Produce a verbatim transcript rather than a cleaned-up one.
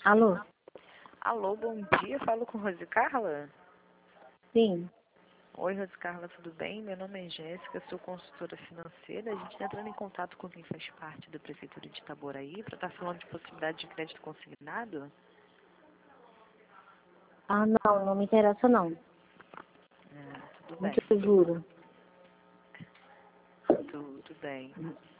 Alô? Alô, bom dia. Falo com Rose Carla? Sim. Oi, Rose Carla, tudo bem? Meu nome é Jéssica, sou consultora financeira. A gente está entrando em contato com quem faz parte da Prefeitura de Itaboraí para estar falando de possibilidade de crédito consignado. Ah, não, não me interessa não. Ah, tudo bem, Muito juro. tudo bem.